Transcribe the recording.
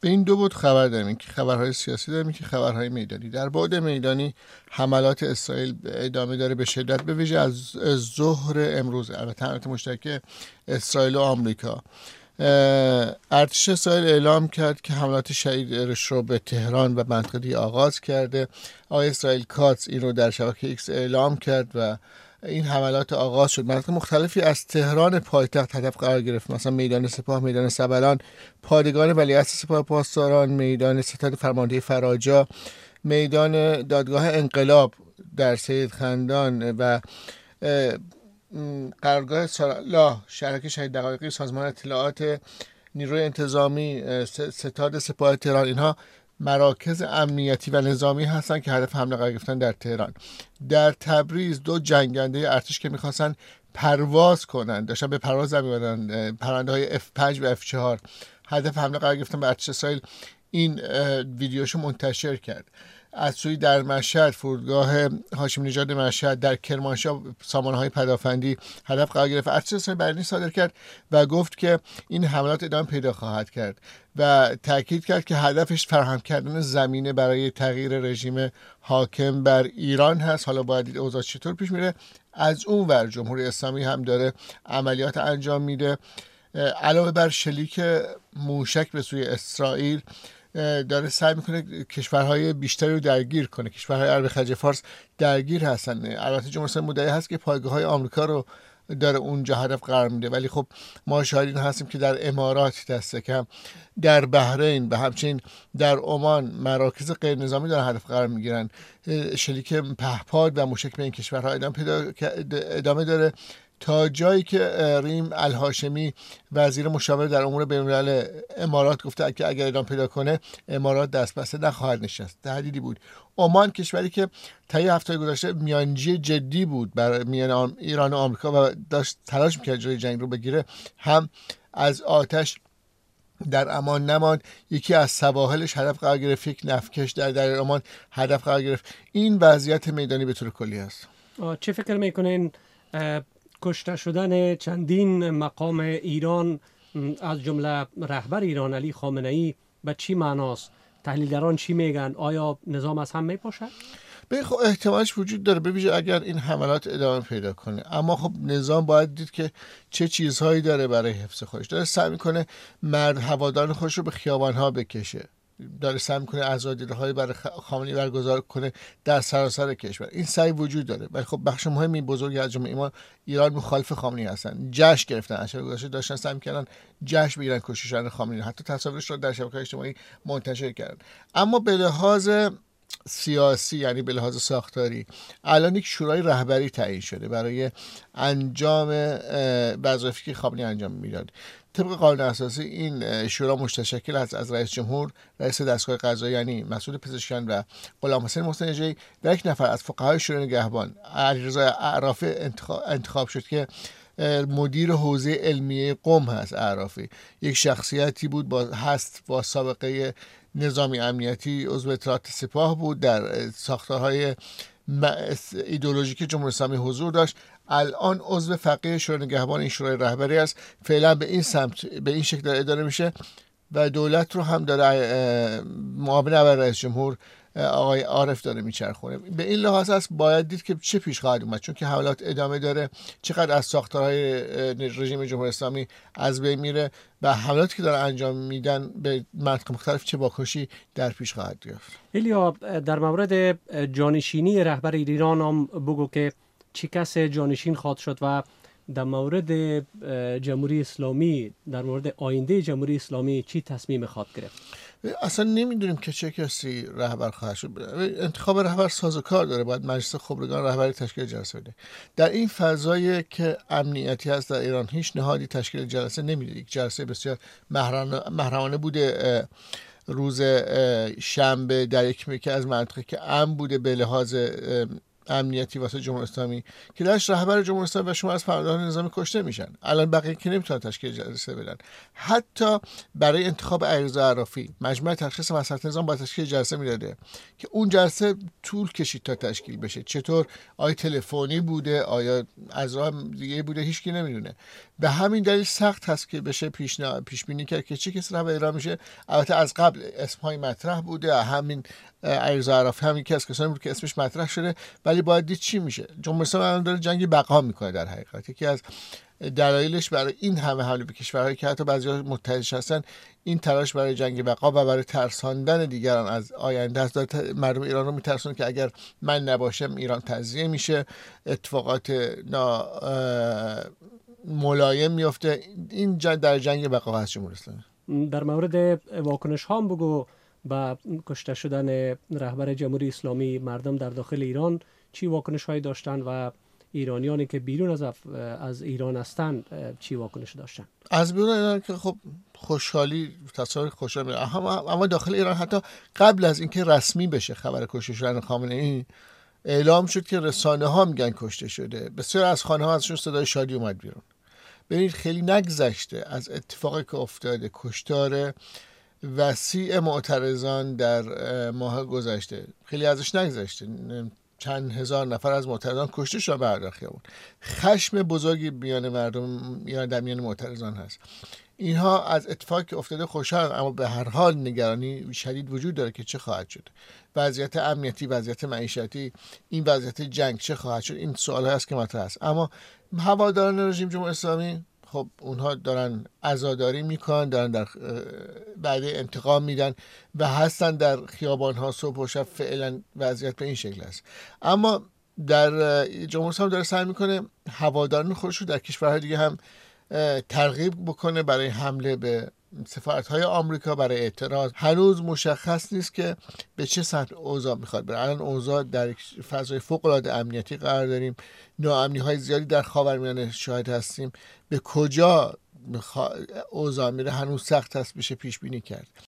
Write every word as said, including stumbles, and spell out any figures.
به این دو بود خبر داریم که خبرهای سیاسی داریم که خبرهای میدانی. در بعد میدانی حملات اسرائیل ادامه داره به شدت، به ویژه از ظهر امروز. البته حملات مشترک اسرائیل و آمریکا. ارتش اسرائیل اعلام کرد که حملات شدیدش رو به تهران و منطقه آغاز کرده. آقای اسرائیل کاتس این رو در شبکه ایکس اعلام کرد و این حملات آغاز شد. مناطق مختلفی از تهران پایتخت هدف قرار گرفت، مثلا میدان سپاه، میدان سبلان، پادگان ولیعصر سپاه پاسداران، میدان ستاد فرماندهی فراجا، میدان دادگاه انقلاب در سید خندان و قرارگاه سالله، شهرک شهید دقایقی، سازمان اطلاعات نیروی انتظامی، ستاد سپاه تهران. اینها مراکز امنیتی و نظامی هستن که هدف حمله قرار گرفتن در تهران. در تبریز دو جنگنده ارتش که میخواستن پرواز کنن، داشتن به پرواز می‌آمدن، پرنده های اف پنج و اف چهار، هدف حمله قرار گرفتن به ارتش اسرائیل. این ویدیوشو منتشر کرد. از سوی در مشهد، فرودگاه هاشمی نژاد مشهد، در کرمانشاه سامانه‌های پدافندی هدف قرار گرفت. ارتش اسرائیل بیانیه صادر کرد و گفت که این حملات ادامه پیدا خواهد کرد و تاکید کرد که هدفش فراهم کردن زمینه برای تغییر رژیم حاکم بر ایران هست. حالا باید دید اوضاع چطور پیش میره. از اون ور جمهوری اسلامی هم داره عملیات انجام میده. علاوه بر شلیک موشک به سوی اسرائیل، داره سعی میکنه کشورهای بیشتری رو درگیر کنه. کشورهای عرب خلیج فارس درگیر هستن. البته جمهوری اسلامی مدعی هست که پایگاه‌های آمریکا رو داره اونجا هدف قرار میده، ولی خب ما شاهدین هستیم که در امارات دست کم، در بحرین و همچنین در عمان مراکز غیر نظامی دارن هدف قرار میگیرن. شلیک پهپاد و موشک به این کشورها ادامه پیدا ادامه داره تا جایی که ریم الهاشمی وزیر مشاور در امور بین‌الملل امارات گفته که اگر ادامه پیدا کنه امارات دست بسته نخواهد نشست. تهدیدی بود. عمان کشوری که طی هفته گذشته میانجی جدی بود برای میان ایران و آمریکا و داشت تلاش میکرد جلوی جنگ رو بگیره، هم از آتش در امان نماند. یکی از سواحلش هدف قرار گرفت، یک نفتکش در دریای عمان هدف قرار گرفت. این وضعیت میدانی به طور کلی است. چه فکر میکنین کشته شدن چندین مقام ایران از جمله رهبر ایران علی خامنه ای به چی معناست؟ تحلیلگران چی میگن؟ آیا نظام از هم میپاشه؟ به خب احتمالش وجود داره، ببینید اگر این حملات ادامه پیدا کنه. اما خب نظام باید دید که چه چیزهایی داره برای حفظ خودش. داره سعی میکنه مرد هواداران خودش رو به خیابانها بکشه، داره سعی میکنه آزادی‌رهایی برای خامنه‌ای برگزار کنه در سراسر کشور. این سعی وجود داره، ولی خب بخش مهمی بزرگی از جامعه ایران ایران مخالف خامنه‌ای هستن. جشن گرفتن، از شب گذشته داشتن سعی می‌کردن جشن بگیرن کشتن خامنه‌ای، حتی تصاویرش رو در شبکه‌های اجتماعی منتشر کردن. اما به لحاظ سیاسی، یعنی به لحاظ ساختاری، الان یک شورای رهبری تعیین شده برای انجام وظایفی که خامنه‌ای انجام میداد. طبق قانون اساسی این شورا متشکل است از رئیس جمهور، رئیس دستگاه قضایی یعنی مسعود پزشکیان و غلام حسین محسن نژادی و یک نفر از فقهای شورای نگهبان، علیرضا اعرافی انتخاب شد که مدیر حوزه علمیه قم هست. اعرافی یک شخصیتی بود با هست با سابقه نظامی امنیتی، عضو اطلاعات سپاه بود، در ساختارهای ایدئولوژیک جمهوری اسلامی حضور داشت. الان عضو فقیه شورای نگهبان این شورای رهبری است. فعلا به این سمت به این شکل داره اداره میشه و دولت رو هم داره معاون اول رئیس جمهور آقای عارف داره میچرخونه. به این لحاظ است باید دید که چه پیش خواهد اومد، چون که حملات ادامه داره، چقدر از ساختارهای رژیم جمهوری اسلامی از بین میره و حملاتی که داره انجام میدن به مناطق مختلف چه واکنشی در پیش خواهد گرفت. ایلیا، در مورد جانشینی رهبر ایران هم بگو که چه کس جانشین خواهد شد و در مورد جمهوری اسلامی، در مورد آینده جمهوری اسلامی چی تصمیم خواهد گرفت؟ اصلا نمیدونیم که چه کسی رهبر خواهد شد. انتخاب رهبر سازوکار داره، باید مجلس خبرگان رهبری تشکیل جلسه بده. در این فضایی که امنیتی هست در ایران، هیچ نهادی تشکیل جلسه نمیده. یک جلسه بسیار محرمانه بوده روز شنبه در یک مکه از منطقه که امن بوده به لحاظ امنیتی واسه جمهوری اسلامی که درش رهبر جمهوری اسلامی و شما از فرماندهان نظامی کشته میشن. الان بقیه که نمیتونن تشکیل جلسه بدن. حتی برای انتخاب علیرضا عرافی مجمع تشخیص مصلحت نظام با تشکیل جلسه میداده که اون جلسه طول کشید تا تشکیل بشه. چطور؟ آیا تلفنی بوده، آیا از راه دیگه بوده، هیچ کی نمیدونه. به همین دلیل سخت هست که بشه پیش پیش بینی کرد که چه کسی رهبر ایران میشه. البته از قبل اسمهای مطرح بوده، همین علیرضا عرافی هم یکی از کسانی بود که اسمش مطرح شده، ولی باید دید چی میشه. جمهوری اسلامی الان داره جنگ بقا میکنه. در حقیقت یکی از دلایلش برای این همه حمله به کشورهایی که حتی بعضی‌ها متحدش هستن این تلاش برای جنگ بقا و برای ترساندن دیگران از آینده است. داره مردم ایران رو میترسونه که اگر من نباشم ایران تجزیه میشه، اتفاقات نا ملایم میفته. این جنگ در جنگ بقا هست جمهوری اسلامی. در مورد واکنش ها بگو با کشته شدن رهبر جمهوری اسلامی، مردم در داخل ایران چی واکنش هایی داشتن و ایرانیانی که بیرون از از ایران هستند چی واکنش داشتن؟ از بیرون ایران که خب خوشحالی، تصاویر خوشحال میاد، اما داخل ایران حتی قبل از اینکه رسمی بشه خبر کشته شدن خامنه‌ای اعلام شد که رسانه ها میگن کشته شده. بسیار از خانه ها ازشون صدای شادی اومد بیرون. ببینید خیلی نگذشته از اتفاقی که افتاده، کشتار وسیع معترضان در ماه گذشته، خیلی ازش نگذشته، چند هزار نفر از معترضان کشته شدن بر خیابون. خشم بزرگی میان مردم ایران در میان معترضان هست. اینها از اتفاقی که افتاده خوشحال، اما به هر حال نگرانی شدید وجود داره که چه خواهد شد. وضعیت امنیتی، وضعیت معیشتی، این وضعیت جنگ چه خواهد شد، این سوال هست که مطرح است. اما هواداران رژیم جمهوری اسلامی خب اونها دارن عزاداری میکنن، دارن در بعد انتقام میدن و هستن در خیابان ها صبح و شب. فعلا وضعیت به این شکل است. اما در جمهوری اسلامی داره سعی میکنه هواداران خودش رو در کشورهای دیگه هم ترغیب بکنه برای حمله به سفارت‌های آمریکا، برای اعتراض. هنوز مشخص نیست که به چه سمت اوضاع میخواد بره. الان اوضاع در فضای فوق‌العاده امنیتی قرار داریم، ناامنی‌های زیادی در خاورمیانه شاهد هستیم. به کجا اوضاع میره هنوز سخت است بشه پیش بینی کرد.